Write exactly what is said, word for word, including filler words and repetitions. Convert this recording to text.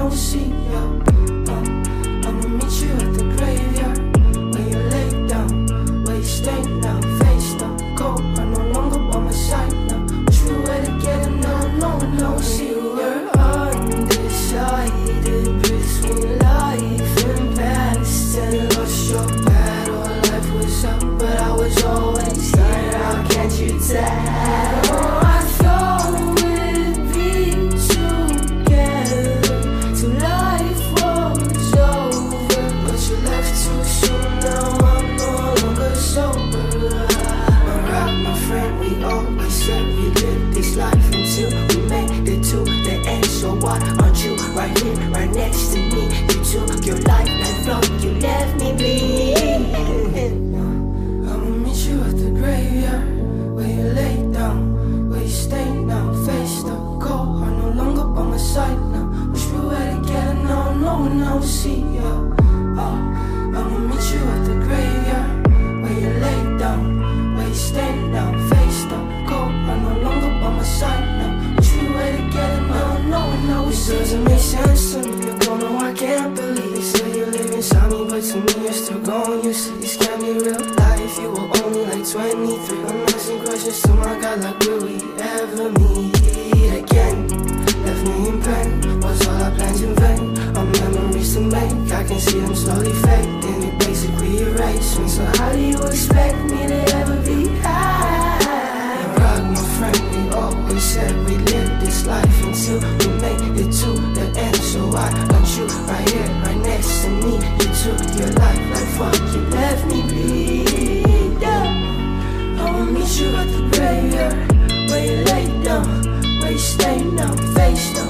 no see ya. uh, I'ma meet you at the graveyard, where you lay down, where you stay now. Face down, cold, I'm no longer by my side now. Wish we were together now, no one knows. See, you were undecided between life and past, and lost your battle. Life was up, but I was always there. How can't you tell? Oh, I thought we'd be together till life was over, but you left too soon. Now I'm no longer sober. My rock, my friend, we always said we lived this life until we made it to the end. So why aren't you right here, right next to me? You took your life and thought you left me bleeding. I'ma meet you at the graveyard, where you lay down, where you stay now. Face the cold, I'm no longer by my side now. Wish we were together now, no one knows. See ya. uh, I'ma meet you at the graveyard, where you lay down, where you stay now. Face the cold, I'm no longer by my side now. Wish we were together now, no one knows. It doesn't make sense to me, you don't know, I can't believe you say you live inside me, but to me you're still gone. You say this can't be real life, you were only like twenty-three. I'm asking questions to my God, like will we ever meet again? Left me in pain, was all our plans in vain? Our memories to make, I can see them slowly fading. It basically erased me, so how do you expect me to ever be high? Rock, my friend, we always said we lived this life until we made it to the end. So why aren't you right here, right next to me? You took your life like fuck, you left me bleed. Yeah. I'ma meet you at the graveyard, where you lay down, where you stay now. Face down.